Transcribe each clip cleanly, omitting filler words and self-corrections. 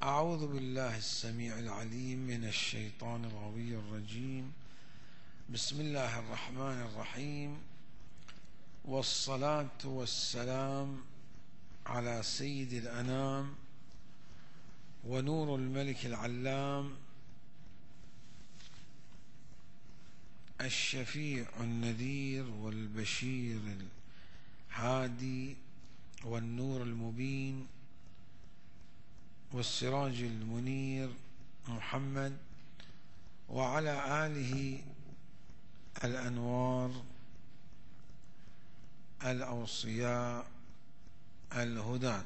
أعوذ بالله السميع العليم من الشيطان الغوي الرجيم. بسم الله الرحمن الرحيم، والصلاة والسلام على سيد الأنام ونور الملك العلام الشفيع النذير والبشير الهادي والنور المبين والسراج المنير محمد، وعلى آله الأنوار الأوصياء الهداة.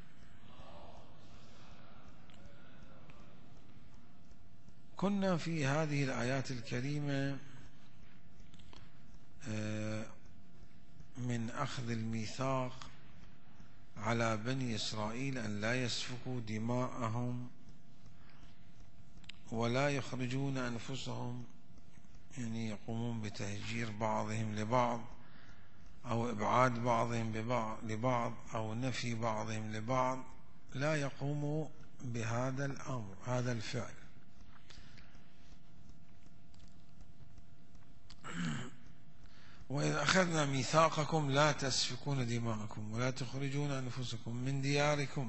كنا في هذه الآيات الكريمة من أخذ الميثاق على بني إسرائيل أن لا يسفكوا دماءهم ولا يخرجون أنفسهم، يعني يقومون بتهجير بعضهم لبعض أو إبعاد بعضهم لبعض أو نفي بعضهم لبعض، لا يقوموا بهذا الأمر، هذا الفعل. وإذ أخذنا ميثاقكم لا تسفكون دماءكم ولا تخرجون أنفسكم من دياركم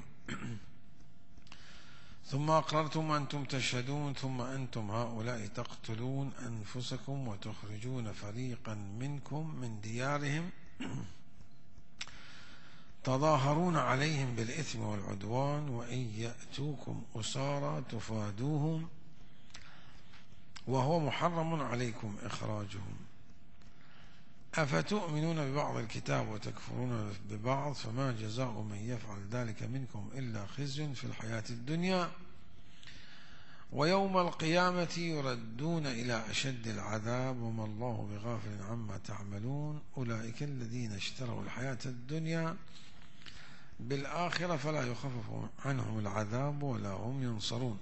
ثم أقررتم وأنتم تشهدون ثم أنتم هؤلاء تقتلون أنفسكم وتخرجون فريقا منكم من ديارهم تظاهرون عليهم بالإثم والعدوان وإن يأتوكم أسارى تفادوهم وهو محرم عليكم إخراجهم أفتؤمنون ببعض الكتاب وتكفرون ببعض فما جزاء من يفعل ذلك منكم إلا خزي في الحياة الدنيا ويوم القيامة يردون إلى أشد العذاب وما الله بغافل عما تعملون أولئك الذين اشتروا الحياة الدنيا بالآخرة فلا يخفف عنهم العذاب ولا هم ينصرون.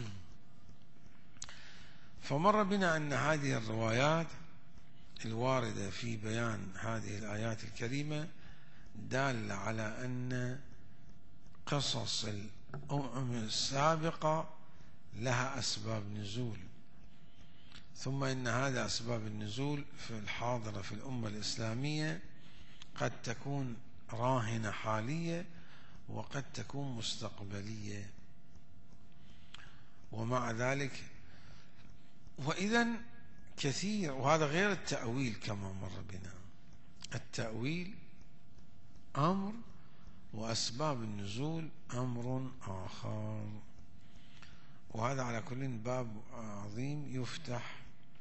فمر بنا أن هذه الروايات الواردة في بيان هذه الآيات الكريمة دالة على أن قصص الأمم السابقة لها أسباب نزول، ثم إن هذا أسباب النزول في الحاضرة في الأمة الإسلامية قد تكون راهنة حالية وقد تكون مستقبلية. ومع ذلك وإذن كثير، وهذا غير التأويل كما مر بنا، التأويل أمر وأسباب النزول أمر آخر، وهذا على كل باب عظيم يفتح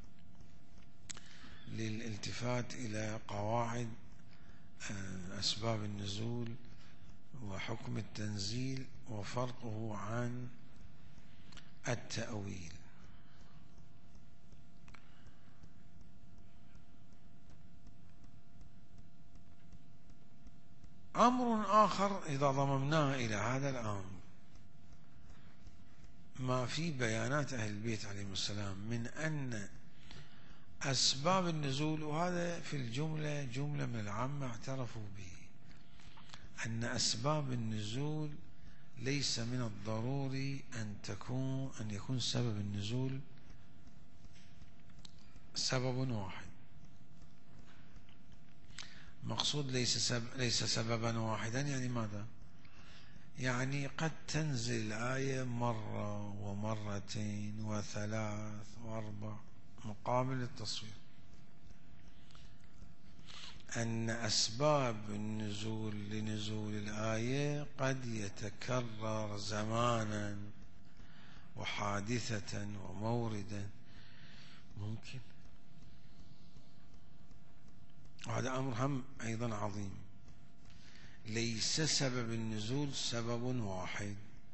للالتفات إلى قواعد أسباب النزول وحكم التنزيل وفرقه عن التأويل. أمر آخر إذا ضممناه إلى هذا الأمر ما في بيانات أهل البيت عليهم السلام من أن أسباب النزول، وهذا في الجملة جملة من العامة اعترفوا به، أن أسباب النزول ليس من الضروري أن يكون سبب النزول سبب واحد. مقصود ليس سببا واحدا، يعني ماذا؟ يعني قد تنزل الآية مرة ومرتين وثلاث وأربع مقابل التصوير، أن أسباب النزول لنزول الآية قد يتكرر زمانا وحادثة وموردا ممكن. وهذا أمر هم أيضا عظيم، ليس سبب النزول سبب واحد.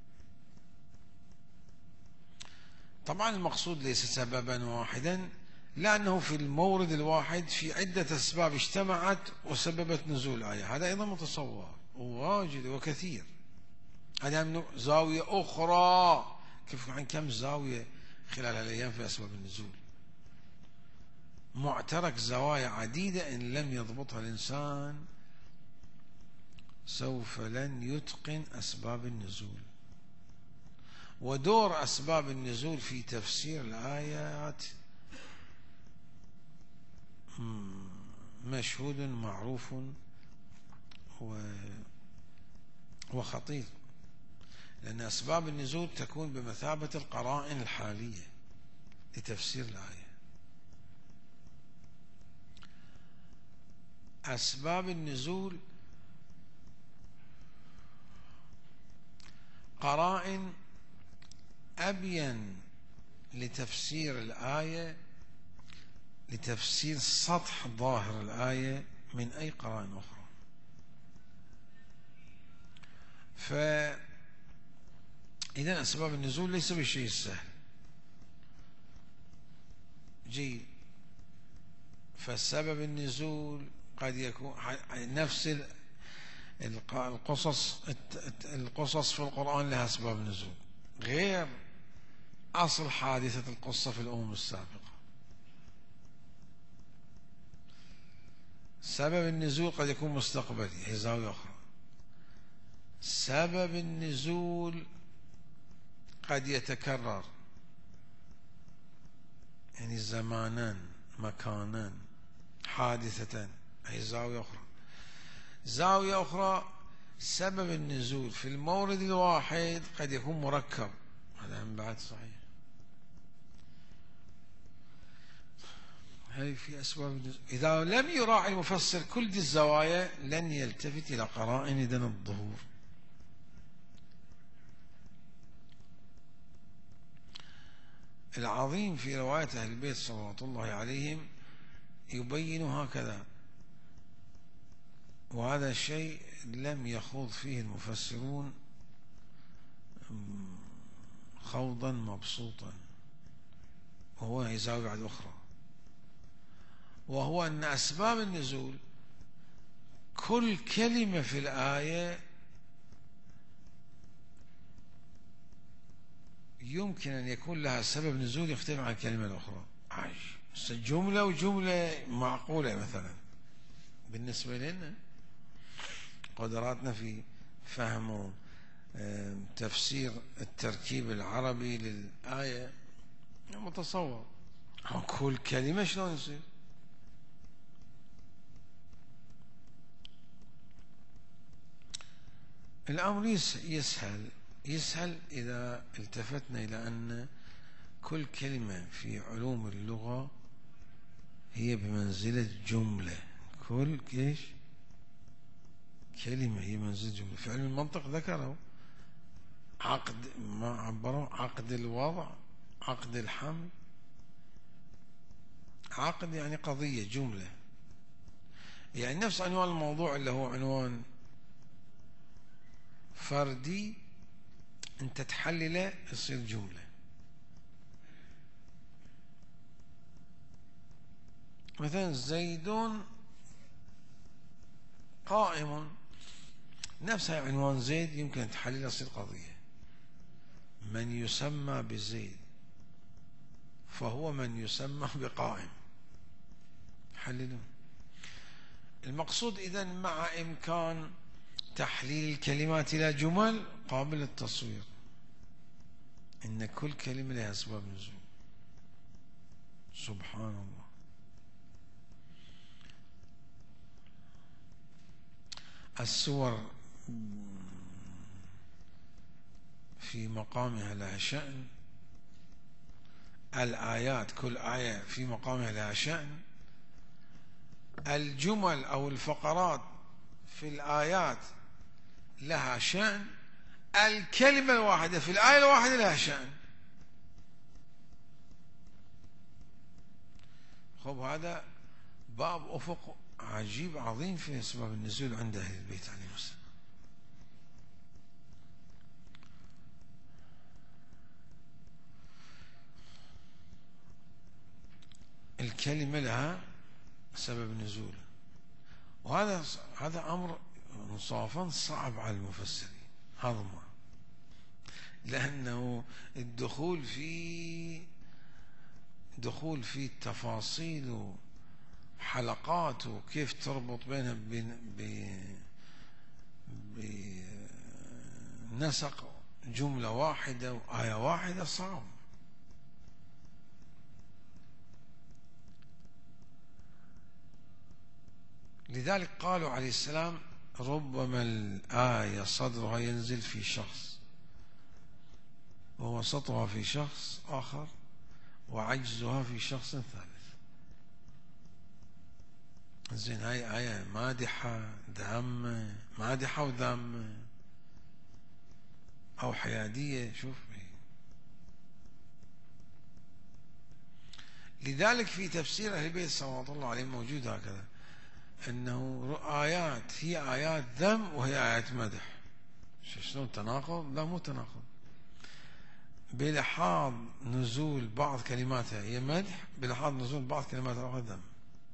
طبعا المقصود ليس سببا واحدا لأنه في المورد الواحد في عدة أسباب اجتمعت وسببت نزول الآية، هذا أيضا متصور وواجد وكثير. هذا من زاوية أخرى، كيف عن كم زاوية خلال الأيام في أسباب النزول، معترك زوايا عديدة إن لم يضبطها الإنسان سوف لن يتقن أسباب النزول. ودور أسباب النزول في تفسير الآيات مشهود معروف وخطير، لأن أسباب النزول تكون بمثابة القرائن الحالية لتفسير الآية. أسباب النزول قرائن أبين لتفسير الآية، لتفسير سطح ظاهر الآية من أي قرائن أخرى. فإذا أسباب النزول ليس بالشيء السهل. جيد. فسبب النزول قد يكون نفس القصص في القرآن لها أسباب نزول غير أصل حادثة القصة في الأمم السابقة. سبب النزول قد يكون مستقبلي، هي زاوية أخرى. سبب النزول قد يتكرر، يعني زمانا مكانا حادثة، هي زاوية أخرى. زاوية أخرى سبب النزول في المورد الواحد قد يكون مركب، هذا من بعد صحيح. هذه في أسباب النزول. إذا لم يراعي المفسر كل دي الزوايا لن يلتفت إلى قرائن إذن الظهور. العظيم في رواية أهل البيت صلوات الله عليهم يبين هكذا، وهذا الشيء لم يخوض فيه المفسرون خوضا مبسوطا، وهو زاوية بعد أخرى، وهو أن أسباب النزول كل كلمة في الآية يمكن أن يكون لها سبب نزول يختلف عن الكلمة الأخرى. جملة وجملة معقولة مثلا بالنسبة لنا، قدراتنا في فهم تفسير التركيب العربي للآية متصور، كل كلمة شلون يصير؟ الأمر يسهل إذا التفتنا إلى أن كل كلمة في علوم اللغة هي بمنزلة جملة. كل كلمة هي منزلة جملة. في علم المنطق ذكروا عقد، ما عبروا عقد الوضع، عقد الحمل. عقد يعني قضية، جملة، يعني نفس عنوان الموضوع اللي هو عنوان فردي، انت تحلله يصير جملة. مثلا زيد قائم، نفسها عنوان زيد يمكن تحلله يصير قضية. من يسمى بزيد فهو من يسمى بقائم، حللون. المقصود إذن مع إمكان تحليل الكلمات إلى جمل قابل للتصوير، إن كل كلمة لها أسباب نزول. سبحان الله. السور في مقامها لها شأن، الآيات كل آية في مقامها لها شأن، الجمل أو الفقرات في الآيات لها شأن، الكلمة الواحدة في الآية الواحدة لها شأن. خب هذا باب أفق عجيب عظيم في أسباب النزول عند أهل البيت عليهم السلام. الكلمة لها سبب نزول، وهذا أمر انصافا صعب على المفسرين هضمه، لأنه الدخول في تفاصيل وحلقات وكيف تربط بينها بنسق جملة واحدة وآية واحدة صعب. لذلك قالوا عليه السلام ربما الآية صدرها ينزل في شخص ووسطها في شخص آخر وعجزها في شخص ثالث. زين، هاي آية مادحة ذامة، مادحة وذامة أو حيادية، شوف. لذلك في تفسير أهل البيت صلوات الله عليهم موجود هكذا، أنه آيات هي آيات ذم وهي آيات مدح. شلون تناقض؟ لا، مو تناقض. بلحاظ نزول بعض كلماتها هي مدح، بلحاظ نزول بعض كلماتها أخرى ذم.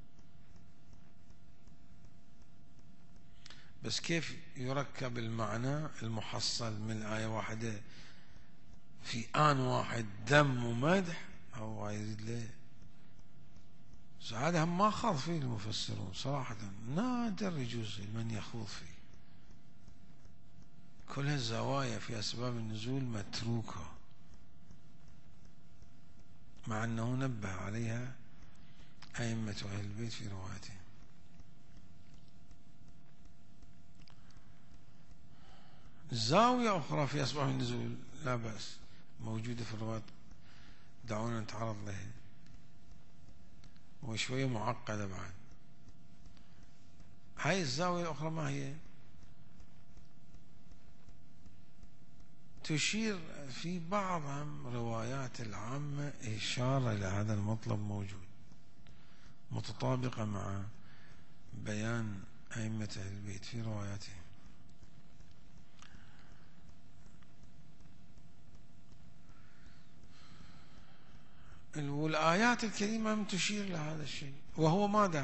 بس كيف يركب المعنى المحصل من آية واحدة في آن واحد ذم ومدح؟ أو يريد ليه؟ هذا هم ما خاض فيه المفسرون صراحة، نادر يجوز من يخوض فيه. كل هالزوايا في أسباب النزول متروكة، مع أنه نبه عليها أئمة أهل البيت في رواياتهم. زاوية أخرى في أسباب النزول لا بأس، موجودة في الروايات، دعونا نتعرض لها، وشوية معقدة بعد. هاي الزاوية الأخرى ما هي؟ تشير في بعض روايات العامة إشارة إلى هذا المطلب موجود، متطابقة مع بيان أئمة أهل البيت في رواياتهم. والآيات الكريمة تشير لهذا الشيء، وهو ماذا؟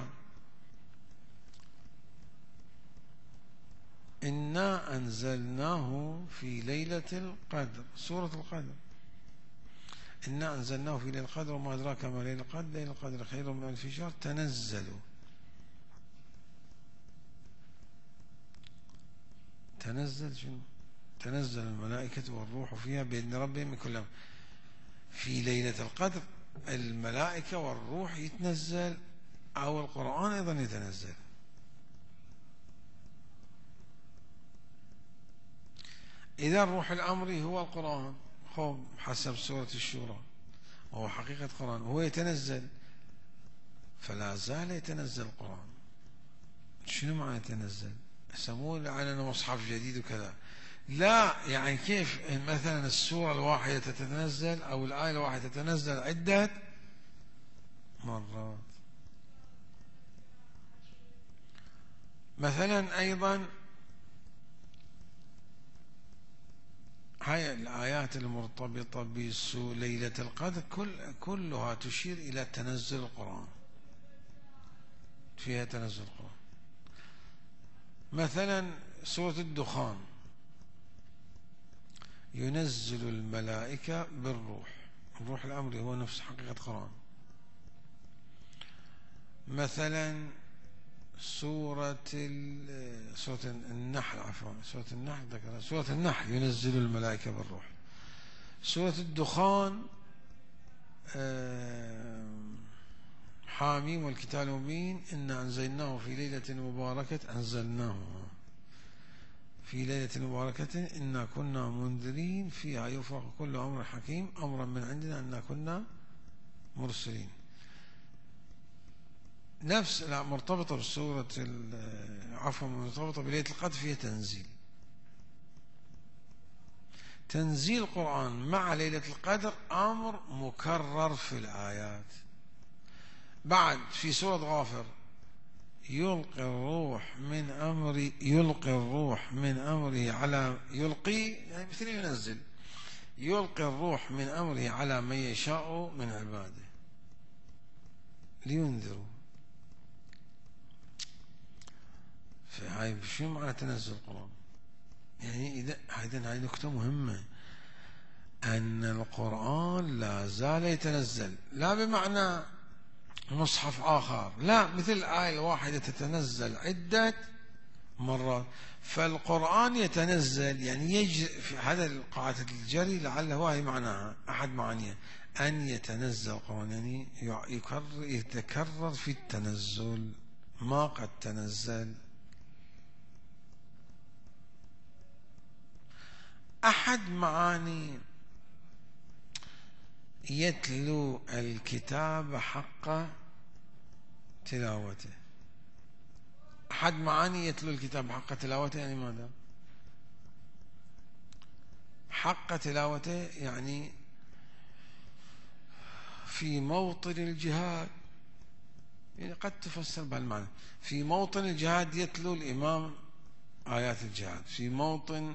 إنا أنزلناه في ليلة القدر، سورة القدر. إنا أنزلناه في ليلة القدر وما أدراك ما ليلة القدر، ليلة القدر خير من ألف شهر تنزل شنو؟ تنزل الملائكة والروح فيها بإذن ربهم من كل أمر. في ليلة القدر الملائكة والروح يتنزل، أو القرآن أيضا يتنزل. إذا روح الأمر هو القرآن، خب حسب سورة الشورى، وهو حقيقة قرآن، وهو يتنزل، فلا زال يتنزل القرآن. شنو معنى يتنزل؟ يسمون علينا مصحف جديد وكذا، لا، يعني كيف مثلا السورة الواحدة تتنزل أو الآية الواحدة تتنزل عدة مرات. مثلا أيضا هاي الآيات المرتبطة بليلة القدر كلها تشير إلى تنزل القرآن، فيها تنزل القرآن. مثلا سورة الدخان ينزل الملائكة بالروح، الروح الأمر هو نفس حقيقة القرآن. مثلا سورة النحل، عفوا سورة النحل ذكر، سورة النحل ينزل الملائكة بالروح. سورة الدخان حاميم والكتاب المبين إنا أنزلناه في ليلة مباركة، أنزلناه في ليلة مباركة إنا كنا منذرين فيها يفرق كل أمر حكيم أمرا من عندنا إنا كنا مرسلين. نفس مرتبطة بسورة عفوا مرتبطة بليلة القدر، فيها تنزيل القرآن مع ليلة القدر أمر مكرر في الآيات. بعد في سورة غافر يلقي الروح من أمره على يلقي، يعني مثل ينزل، يلقي الروح من أمره على من يشاء من عباده لينذروا. فهاي شو معنى تنزل القرآن؟ يعني إذا هاي نكتة مهمة، أن القرآن لا زال يتنزل، لا بمعنى مصحف آخر، لا، مثل الآية الواحدة تتنزل عدة مرات. فالقرآن يتنزل يعني يجري في هذا قاعدة الجري، لعله هي معناها أحد معانيها أن يتنزل القرآن، يعني يتكرر في التنزل ما قد تنزل. أحد معاني يتلو الكتاب حق تلاوته. أحد معاني يتلو الكتاب حق تلاوته يعني ماذا؟ حق تلاوته يعني في موطن الجهاد، يعني قد تفسر بهالمعنى. في موطن الجهاد يتلو الإمام آيات الجهاد، في موطن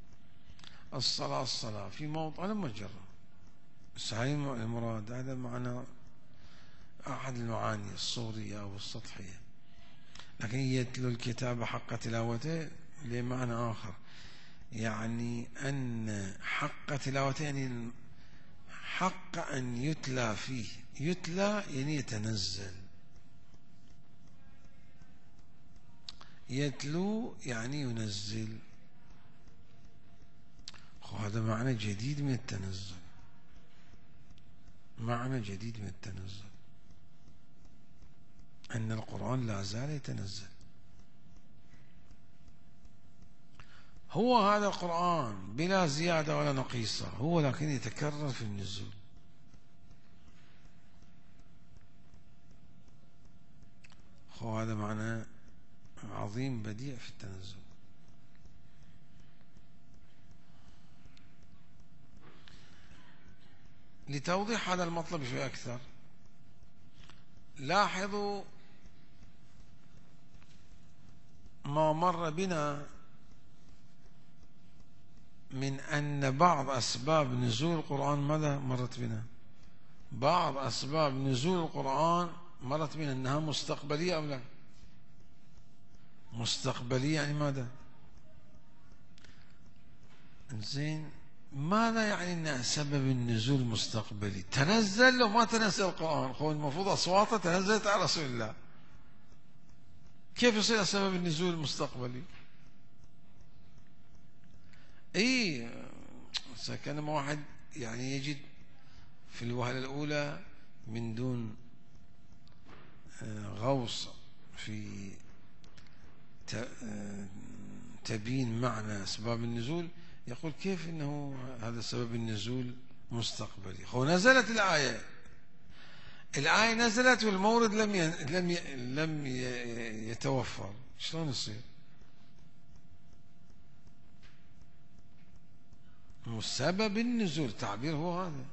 الصلاة في موطن، أنا مجرد هاي المراد، هذا معنى أحد المعاني الصورية أو السطحية. لكن يتلو الكتاب حق تلاوته لمعنى آخر، يعني أن حق تلاوته يعني حق أن يتلى فيه. يتلى يعني يتنزل، يتلو يعني ينزل. هذا معنى جديد من التنزل، معنى جديد من التنزل، أن القرآن لا زال يتنزل. هو هذا القرآن بلا زيادة ولا نقيصة، هو لكن يتكرر في النزول. هذا معنى عظيم بديع في التنزل. لتوضيح هذا المطلب شوي أكثر، لاحظوا ما مر بنا من أن بعض أسباب نزول القرآن ماذا مرت بنا؟ بعض أسباب نزول القرآن مرت بنا أنها مستقبلية أو لا؟ مستقبلية يعني ماذا؟ زين، ماذا يعني أن سبب النزول مستقبلي؟ تنزل لو ما تنزل القرآن، هو المفروض أصواته تنزلت على رسول الله، كيف يصير سبب النزول المستقبلي؟ اي كان واحد يعني يجد في الوهلة الأولى من دون غوص في تبيين معنى أسباب النزول، يقول كيف إنه هذا سبب النزول مستقبلي؟ هو نزلت الآية نزلت والمورد لم يتوفر، شلون يصير؟ سبب النزول تعبير هو هذا.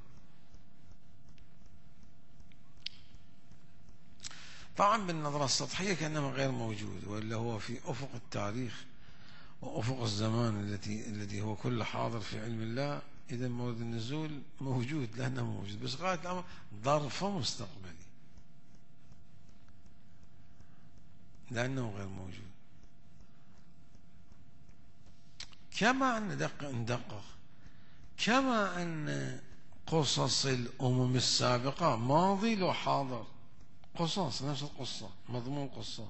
طبعا بالنظرة السطحية كأنما غير موجود، وإلا هو في أفق التاريخ وأفق الزمان الذي هو كله حاضر في علم الله. إذا مورد النزول موجود لأنه موجود، بس غاية الأمر ظرفه مستقبلي لأنه غير موجود. كما أن ندقق، كما أن قصص الأمم السابقة ماضي لو حاضر، قصص نفس القصة، مضمون قصة،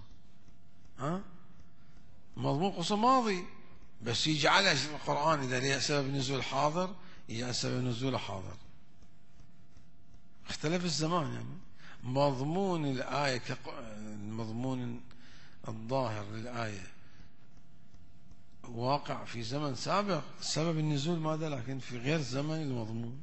مضمون قصة ماضي، بس يجعلها في القرآن إذا لها سبب نزول حاضر يجعل سبب نزول حاضر. اختلف الزمان، يعني مضمون الآية المضمون الظاهر للآية واقع في زمن سابق، سبب النزول ماذا؟ لكن في غير زمن المضمون.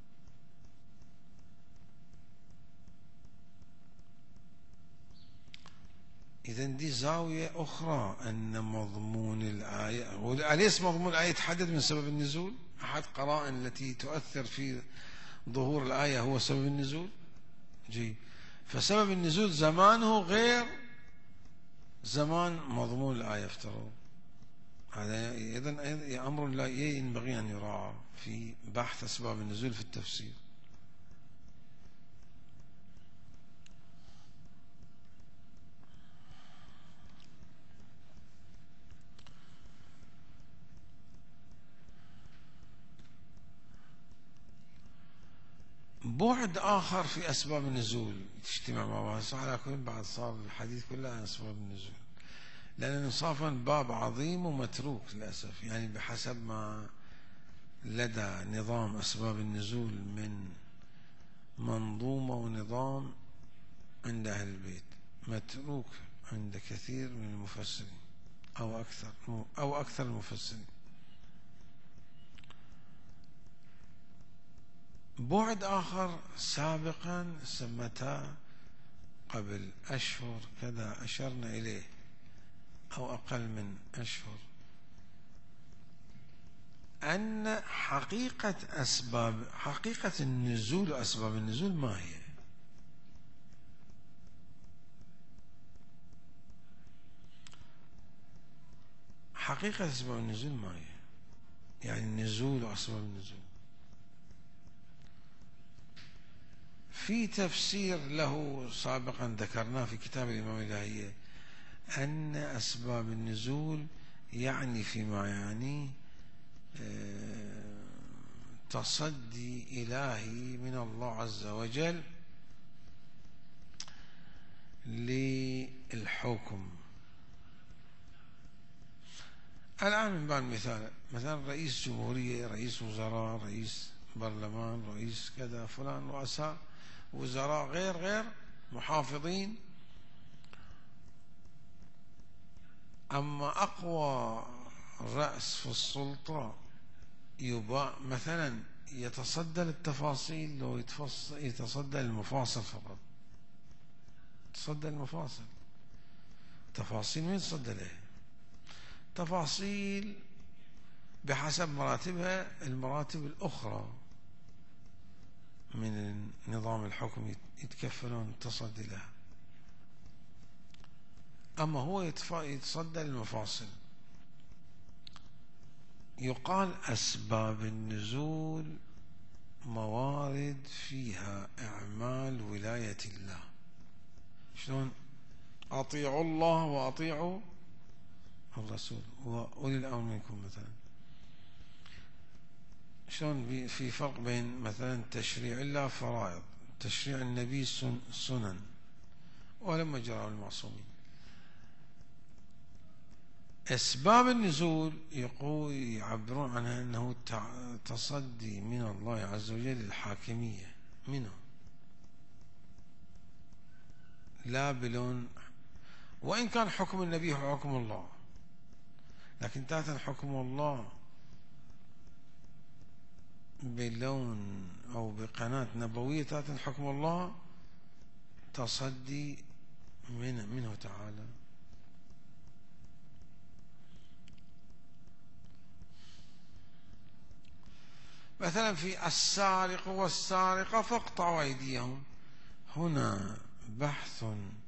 إذا دي زاوية أخرى، أن مضمون الآية، أليس مضمون الآية يتحدد من سبب النزول؟ أحد قرائن التي تؤثر في ظهور الآية هو سبب النزول. فسبب النزول زمانه غير زمان مضمون الآية افترض. هذا إذن أمر لا ينبغي أن يراعى في بحث أسباب النزول في التفسير. بعد آخر في أسباب النزول تجتمع مع بعض على كل، بعد صار الحديث كله عن أسباب النزول. لأن الإنصافا باب عظيم ومتروك للأسف، يعني بحسب ما لدى نظام أسباب النزول من منظومة ونظام عند أهل البيت، متروك عند كثير من المفسرين أو أكثر المفسرين. بعد آخر سابقا سمته قبل أشهر كذا أشرنا إليه أو أقل من أشهر، أن حقيقة النزول وأسباب النزول ما هي؟ حقيقة أسباب النزول ما هي؟ يعني النزول وأسباب النزول. في تفسير له سابقا ذكرناه في كتاب الإمام الإلهية، أن أسباب النزول يعني فيما يعني تصدي إلهي من الله عز وجل للحكم. الآن من باب المثال، مثلا رئيس جمهورية، رئيس وزراء، رئيس برلمان، رئيس كذا، فلان، رؤساء وزراء، غير محافظين. أما أقوى رأس في السلطة يبقى مثلا يتصدى للتفاصيل، لو يتصدى للمفاصل فقط، يتصدى للمفاصل، تفاصيل ما يتصدى لها، تفاصيل بحسب مراتبها المراتب الأخرى من نظام الحكم يتكفلون التصدي لها. أما هو يتصدى للمفاصل. يقال أسباب النزول موارد فيها إعمال ولاية الله. شلون؟ أطيعوا الله وأطيعوا الرسول وأولي الأمر منكم مثلا. شلون في فرق بين مثلا تشريع الله فرائض، تشريع النبي سنن، ولما جرى المعصومين. أسباب النزول يعبرون عنها أنه تصدي من الله عز وجل للحاكمية منه، لا بلون، وإن كان حكم النبي هو حكم الله، لكن تاتا حكم الله بلون أو بقناة نبوية، تاتا حكم الله تصدي منه تعالى. مثلا في السارق والسارقة فاقطعوا أيديهم، هنا بحث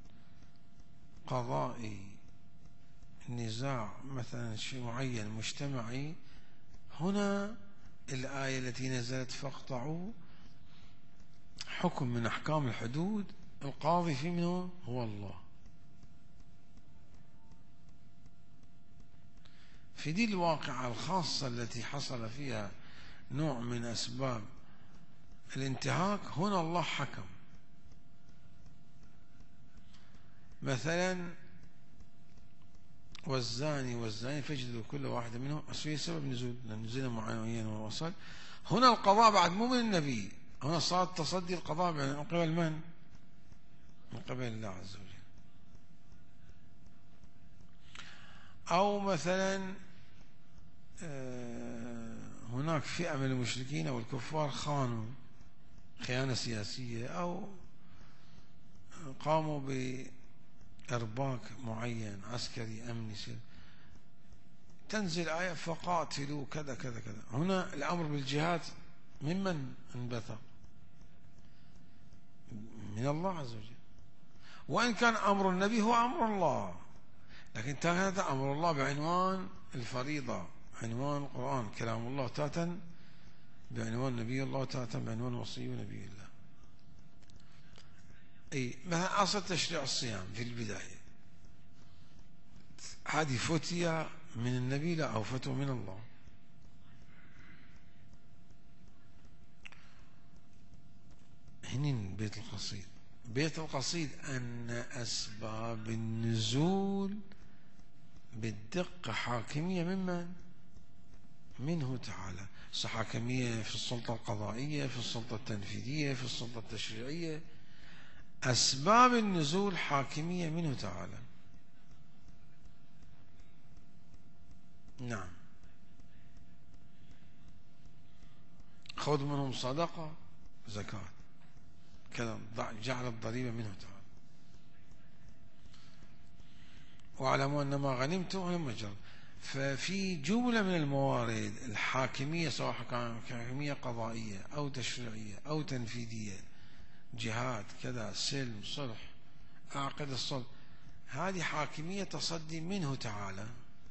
قضائي، نزاع مثلا شيء معين مجتمعي. هنا الآية التي نزلت فاقطعوا حكم من أحكام الحدود، القاضي في منه هو الله. في دي الواقعة الخاصة التي حصل فيها نوع من أسباب الانتهاك، هنا الله حكم. مثلا والزاني فاجلدوا كل واحد منهم، في سبب نزول، لأن نزل معين ووصل. هنا القضاء بعد مو من النبي، هنا صار تصدي القضاء من قبل من؟ من قبل الله عز وجل. أو مثلا هناك فئة من المشركين أو الكفار خانوا خيانة سياسية، أو قاموا بإرباك معين عسكري أمني، تنزل آية فقاتلوا كذا كذا كذا. هنا الأمر بالجهاد ممن انبثق؟ من الله عز وجل. وإن كان أمر النبي هو أمر الله، لكن هذا أمر الله بعنوان الفريضة، عنوان القرآن كلام الله، تاتا بعنوان نبي الله، تاتا بعنوان وصي نبي الله. أي مثلا أصل تشريع الصيام في البداية، هذه فتية من النبي لا، أو فتوى من الله. هنين بيت القصيد أن أسباب النزول بالدقة حاكمية ممن؟ منه تعالى. حاكمية في السلطة القضائية، في السلطة التنفيذية، في السلطة التشريعية. أسباب النزول حاكمية منه تعالى. نعم. خذ منهم صدقة، زكاة، كذا، جعل الضريبة منه تعالى. واعلموا أن ما غنمتم هم مجرد. ففي جملة من الموارد الحاكمية، سواء حاكمية قضائية أو تشريعية أو تنفيذية، جهاد كذا، سلم، صلح، أعقد الصلح، هذه حاكمية تصدي منه تعالى.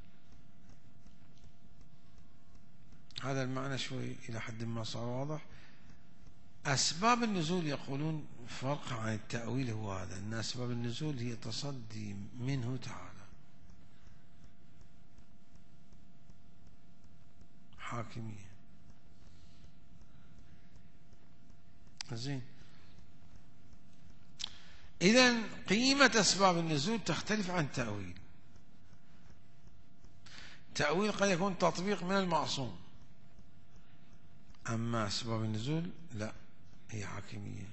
هذا المعنى شوي إلى حد ما صار واضح. أسباب النزول يقولون فرق عن التأويل هو هذا، أن أسباب النزول هي تصدي منه تعالى، حاكمية. زين. إذن قيمة أسباب النزول تختلف عن التأويل. تأويل قد يكون تطبيق من المعصوم، أما أسباب النزول لا، هي حاكمية.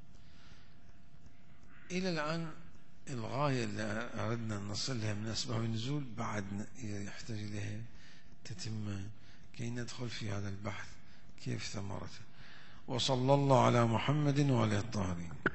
إلى الآن الغاية اللي أردنا نصلها من أسباب النزول بعد يحتاج إليها تتم كي ندخل في هذا البحث كيف ثمرته. وصلى الله على محمد وعلى الطاهرين.